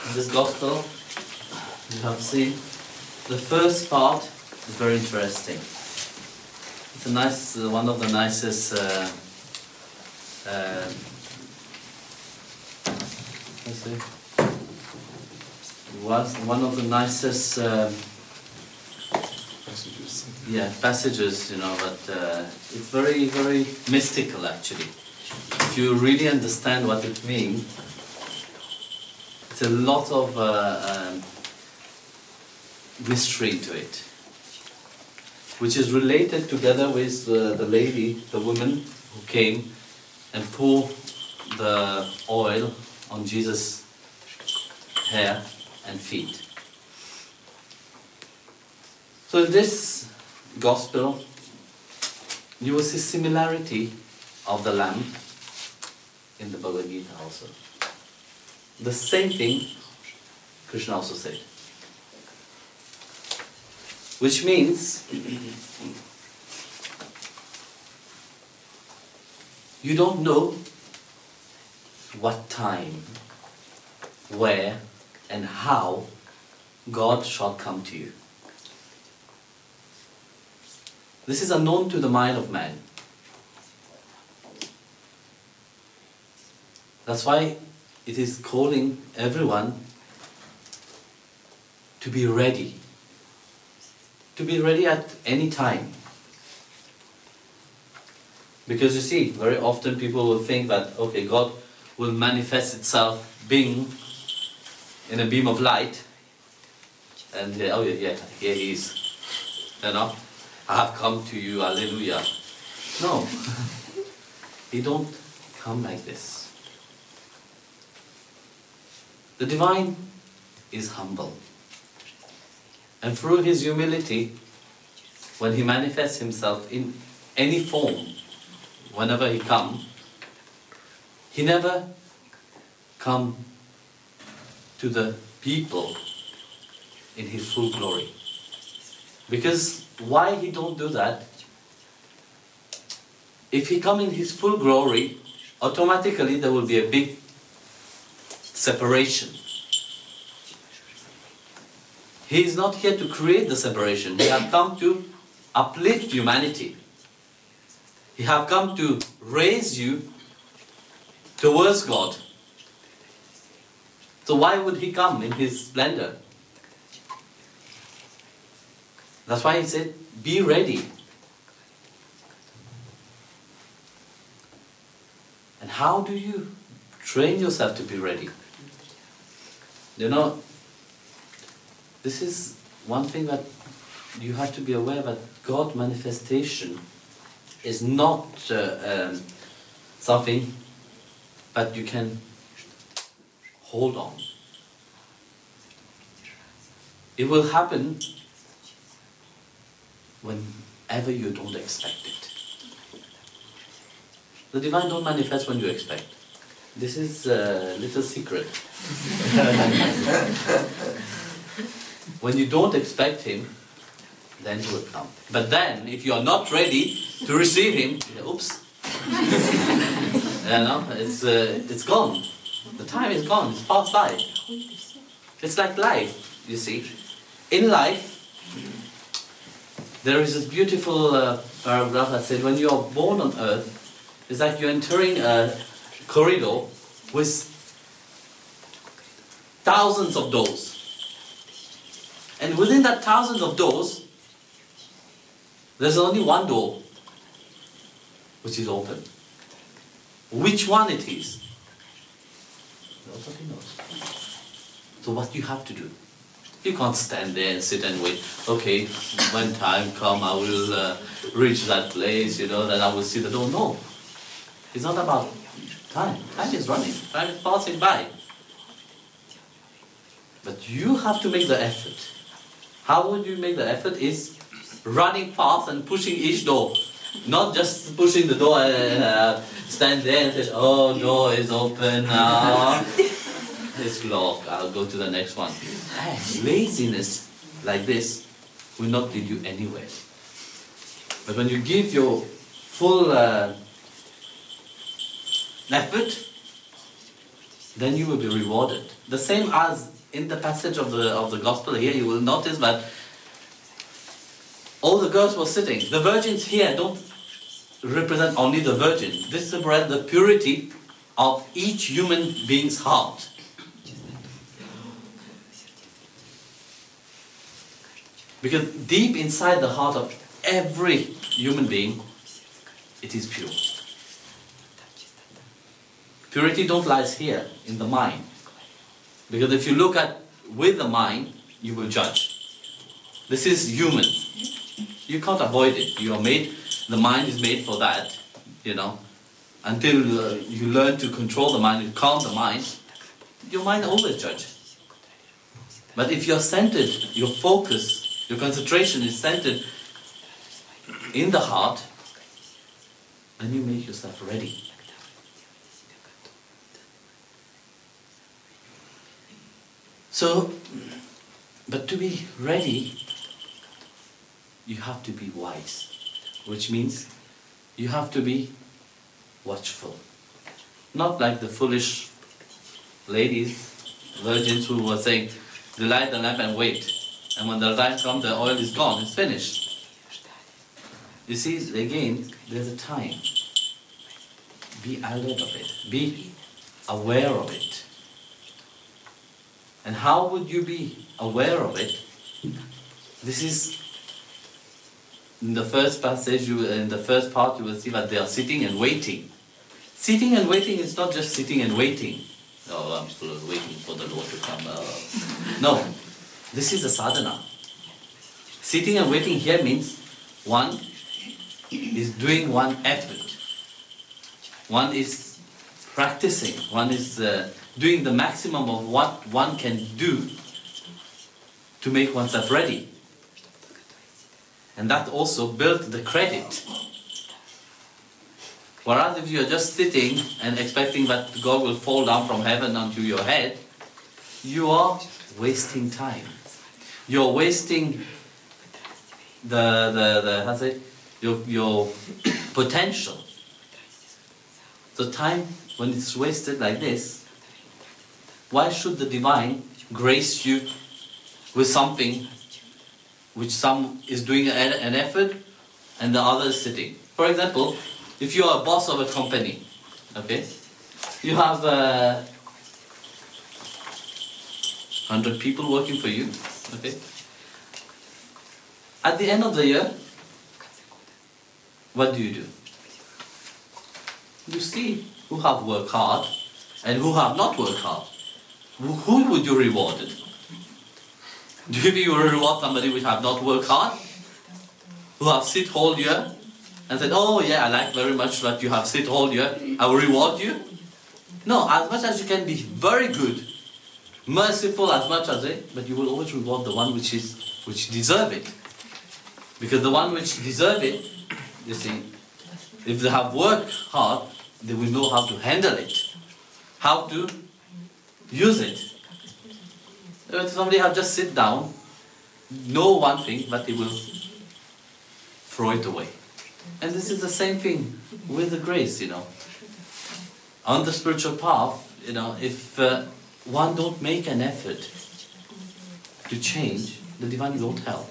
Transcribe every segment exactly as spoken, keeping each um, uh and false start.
In this gospel, you have seen the first part is very interesting. It's a nice, uh, one of the nicest. Uh, uh, let's see. Was one of the nicest. Uh, Passages. Yeah, passages, you know, but uh, it's very, very mystical actually. If you really understand what it means, it's a lot of uh, um, mystery to it, which is related together with uh, the lady, the woman who came and poured the oil on Jesus' hair and feet. So in this gospel, you will see similarity of the lamb in the Bhagavad Gita also. The same thing Krishna also said. Which means you don't know what time, where, and how God shall come to you. This is unknown to the mind of man. That's why it is calling everyone to be ready. To be ready at any time. Because you see, very often people will think that, okay, God will manifest itself being in a beam of light. And, uh, oh yeah, yeah, here he is. You know? I have come to you, hallelujah. No, he don't come like this. The divine is humble. And through his humility, when he manifests himself in any form, whenever he comes, he never come to the people in his full glory. Because why he don't do that? If he come in his full glory, automatically there will be a big separation. He is not here to create the separation. He has come to uplift humanity. He has come to raise you towards God. So why would he come in his splendor? That's why he said, be ready. And how do you train yourself to be ready? You know, this is one thing that you have to be aware that God manifestation is not uh, um, something that you can hold on. It will happen whenever you don't expect it. The divine don't manifest when you expect. This is a little secret. When you don't expect him, then he will come. But then, if you are not ready to receive him, oops, you know, it's uh, it's gone. The time is gone. It's past by. It's like life, you see. In life, there is this beautiful uh, paragraph that said, when you are born on earth, it's like you're entering a corridor with thousands of doors. And within that thousands of doors, there's only one door which is open. Which one it is? Nobody knows. So what you have to do? You can't stand there and sit and wait. Okay, when time comes, I will uh, reach that place, you know, then I will see the door. No. It's not about time. Time is running. Time is passing by. But you have to make the effort. How would you make the effort? Is running fast and pushing each door. Not just pushing the door and uh, stand there and say, oh, door is open now. It's locked. I'll go to the next one. Hey, laziness like this will not lead you anywhere. But when you give your full uh, effort, then you will be rewarded. The same as in the passage of the of the gospel here, you will notice that all the girls were sitting. The virgins here don't represent only the virgin. This represents the purity of each human being's heart. Because deep inside the heart of every human being, it is pure. Purity don't lies here in the mind. Because if you look at with the mind, you will judge. This is human. You can't avoid it. You are made, the mind is made for that, you know. Until uh, you learn to control the mind, you calm the mind, your mind always judges. But if you're centered, your focus, your concentration is centered in the heart, then you make yourself ready. So, but to be ready, you have to be wise, which means you have to be watchful. Not like the foolish ladies, virgins who were saying, they light the lamp and wait. And when the time comes, the oil is gone, it's finished. You see, again, there's a time. Be alert of it. Be aware of it. And how would you be aware of it? This is, in the first passage, you, in the first part, you will see that they are sitting and waiting. Sitting and waiting is not just sitting and waiting. Oh, I'm still waiting for the Lord to come. Uh, no, this is a sadhana. Sitting and waiting here means one is doing one effort. One is practicing. One is uh, doing the maximum of what one can do to make oneself ready. And that also built the credit. Whereas if you are just sitting and expecting that God will fall down from heaven onto your head, you are wasting time. You're wasting the the the how say your your potential. The time when it's wasted like this, why should the divine grace you with something which some is doing an effort and the other is sitting? For example, if you are a boss of a company, okay, you have uh, one hundred people working for you, okay. At the end of the year, what do you do? You see who have worked hard and who have not worked hard. Who would you reward? Do you think you will reward somebody who have not worked hard? Who have sit whole year and said, oh yeah, I like very much that you have sit whole year, I will reward you? No, as much as you can be very good, merciful as much as it, but you will always reward the one which is which deserve it. Because the one which deserve it, you see, if they have worked hard, they will know how to handle it, how to use it. If somebody have just sit down, know one thing, but they will throw it away. And this is the same thing with the grace, you know. On the spiritual path, you know, if uh, one don't make an effort to change, the divine won't help.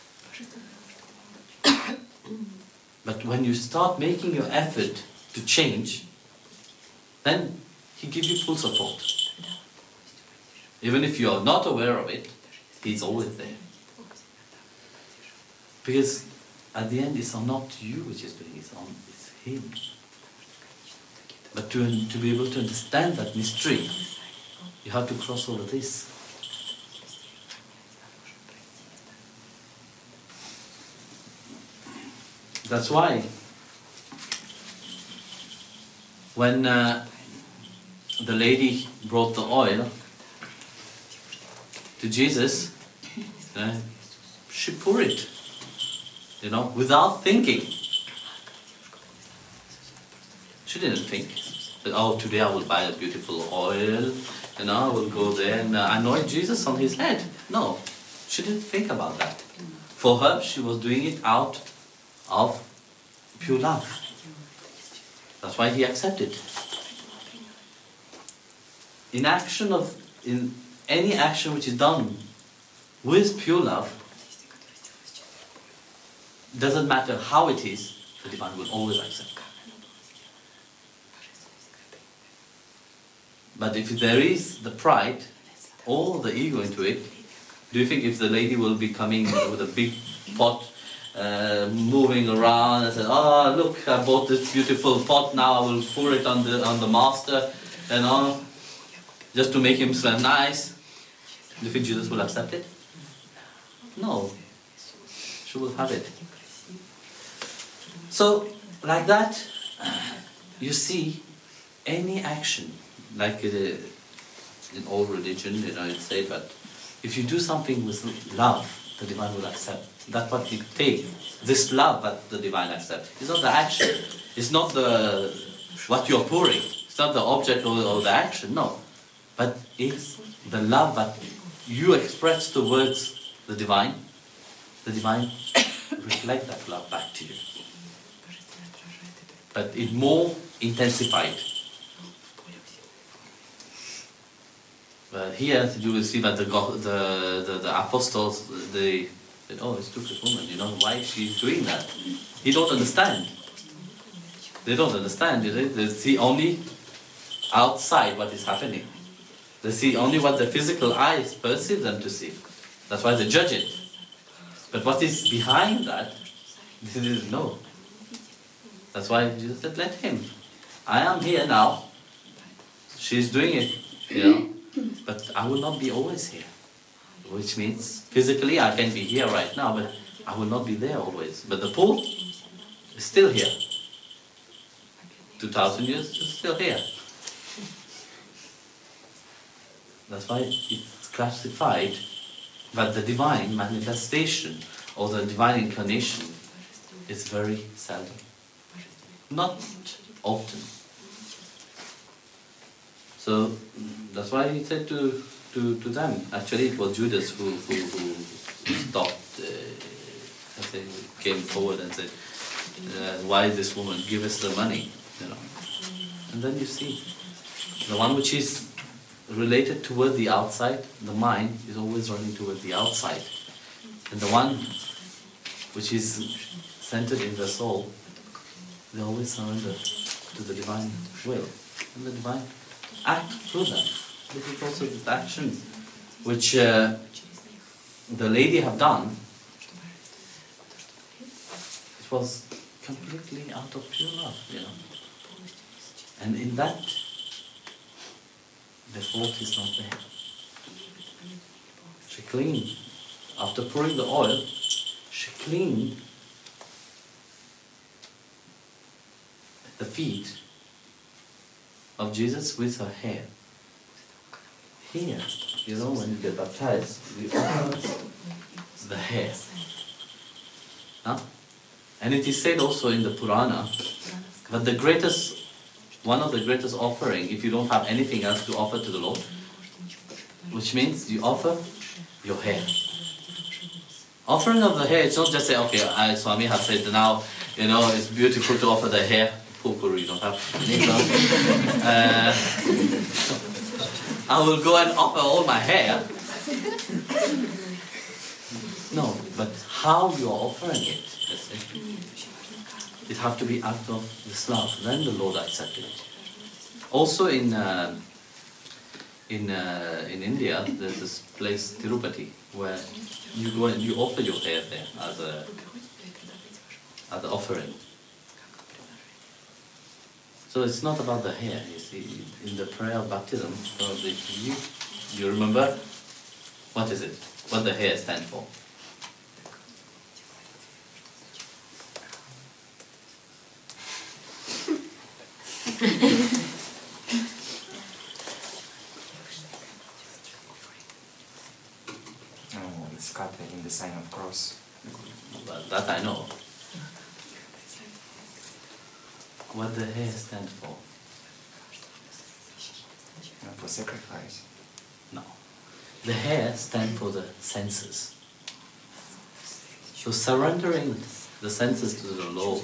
But when you start making your effort to change, then he gives you full support. Even if you are not aware of it, he's always there. Because at the end, it's not you which is doing it, it's, on, it's him. But to, to be able to understand that mystery, you have to cross all of this. That's why when uh, the lady brought the oil to Jesus, uh, she poured it, you know, without thinking. She didn't think that, oh, today I will buy a beautiful oil, you know, I will go there and uh, anoint Jesus on his head. No, she didn't think about that. For her, she was doing it out of pure love. That's why he accepted. in action of, in any action which is done with pure love, doesn't matter how it is, the divine will always accept. But if there is the pride or the ego into it, do you think if the lady will be coming with a big pot, uh, moving around and say, "Oh, look, I bought this beautiful pot. Now I will pour it on the on the master," and all, just to make him smell nice? Do you think Jesus will accept it? No. She will have it. So, like that, you see, any action, like uh, in all religion, you know, it's said, but if you do something with love, the divine will accept. That's what you take. This love that the divine accepts. It's not the action. It's not the what you're pouring. It's not the object or, or the action. No, but it's the love that you express towards the divine. The divine reflect that love back to you, but it more intensified. But here you will see that the the the, the apostles, they said, "Oh, it's stupid woman. You know why she's doing that?" He don't understand. They don't understand. They, they see only outside what is happening. They see only what the physical eyes perceive them to see. That's why they judge it. But what is behind that, they didn't know. That's why Jesus said, "Let him. I am here now. She's doing it, you know. But I will not be always here." Which means, physically I can be here right now, but I will not be there always. But the pool is still here. Two thousand years, it's still here. That's why it's classified that the divine manifestation or the divine incarnation is very seldom. Not often. So that's why he said to, to, to them, actually it was Judas who, who, who stopped, uh, I think, came forward and said, uh, "Why this woman? Give us the money." You know. And then you see, the one which is related toward the outside, the mind is always running toward the outside. And the one which is centered in the soul, they always surrender to the divine will. And the divine act through them. This is also this action which uh, the lady have done. It was completely out of pure love, you know. And in that, the fault is not there. She cleaned, after pouring the oil, she cleaned the feet of Jesus with her hair. Here, you know, when you get baptized, you offer the hair. Huh? And it is said also in the Purana that the greatest, one of the greatest offering, if you don't have anything else to offer to the Lord, which means you offer your hair. Offering of the hair, it's not just say, okay, I, Swami has said now, you know, it's beautiful to offer the hair. Purple, you don't have any. uh, I will go and offer all my hair. No, but how you are offering it, it has to be out of this love. Then the Lord accepts it. Also in uh, in uh, in India, there's this place Tirupati where you go and you offer your hair there as a as an offering. So it's not about the hair. You see, in the prayer of baptism, probably you you remember what is it? What the hair stands for? Oh, it's cut in the sign of cross. Well, that I know. What the hair stands for? Uh, for sacrifice. No. The hair stands for the senses. So surrendering the senses to the Lord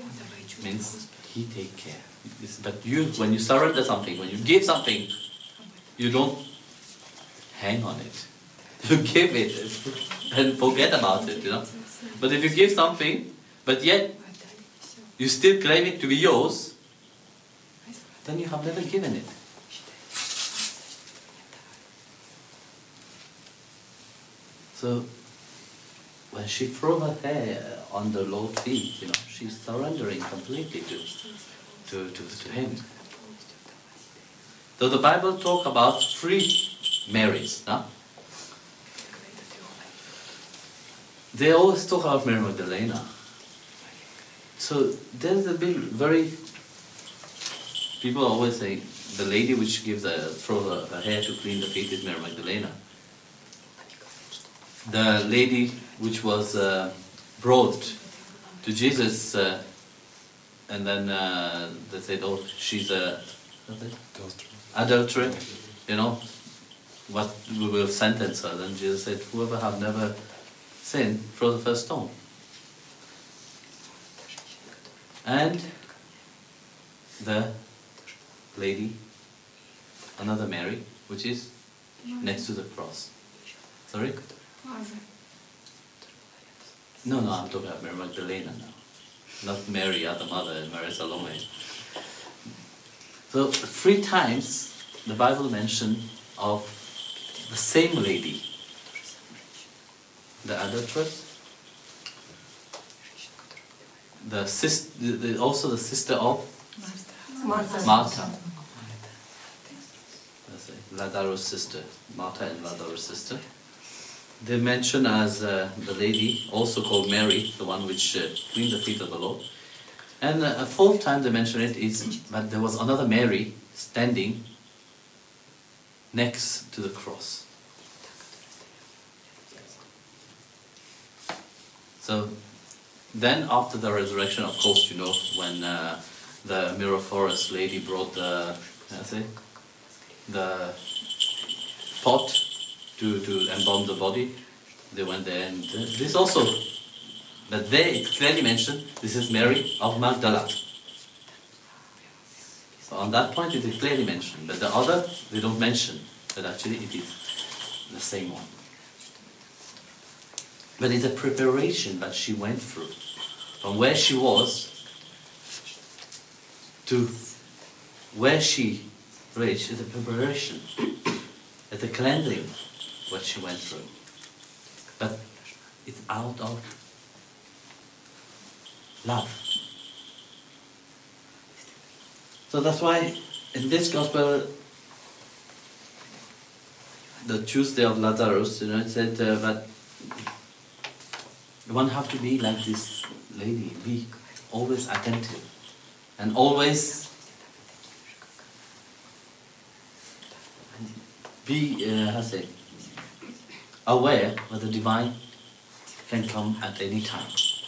means He take care. But you, when you surrender something, when you give something, you don't hang on it. You give it and forget about it, you know. But if you give something, but yet you still claim it to be yours, then you have never given it. So when she threw her hair on the Lord's feet, you know, she's surrendering completely to, to, to, to Him. So the Bible talk about three Marys, no? They always talk about Mary Magdalena. So there's a big, very, people always say, the lady which gives a, throw her, her hair to clean the feet is Mary Magdalena. The lady which was uh, brought to Jesus, uh, and then uh, they said, oh, she's a adultery, you know, what we will sentence her. Then Jesus said, whoever have never sinned, throw the first stone. And the lady, another Mary, which is next to the cross. Sorry? No, no, I'm talking about Mary Magdalena now. Not Mary, other mother, and Mary Salome. So three times the Bible mentioned of the same lady. The adulteress, the sis, the, the, also the sister of Martha. Martha. That's it, Lazarus' sister, Martha and Lazarus' sister. They mention as uh, the lady, also called Mary, the one which uh, cleaned the feet of the Lord. And uh, a fourth time they mention it is that there was another Mary standing next to the cross. So then after the resurrection, of course, you know, when uh, the miraculous lady brought the, I say, the pot to, to embalm the body, they went there, and this also, but they clearly mentioned, this is Mary of Magdala. So on that point it is clearly mentioned, but the other, they don't mention, but actually it is the same one. But it's a preparation that she went through, from where she was to where she reached. It's a preparation, it's a cleansing, what she went through. But it's out of love. So that's why in this gospel, the Tuesday of Lazarus, you know, it said uh, that one have to be like this lady, be always attentive and always be, uh, how to say, aware that the divine can come at any time.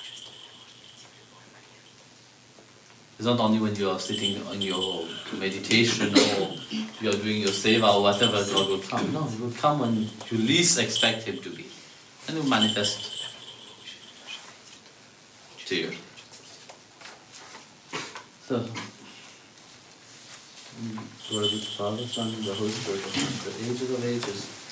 It's not only when you are sitting on your meditation or you are doing your seva or whatever, God will come. No, He will come when you least expect Him to be. And He will manifest to you. So, glory be to the Father, Son, and the Holy Spirit, the ages of ages.